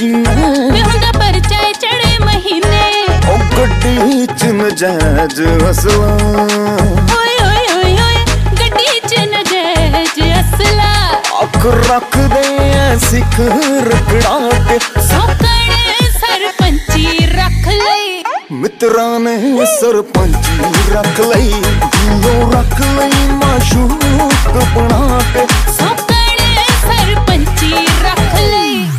जीने हुंदा परचा चढ़े महीने ओ गड्डी च नजायज असला ओए ओए ओए ओए गड्डी च नजायज असला अख रख दे सिख रखड़ा ते सौकड़ सरपंची रख लई मित्रां ने सरपंची रख लई दिलों रख लई माशूक बना के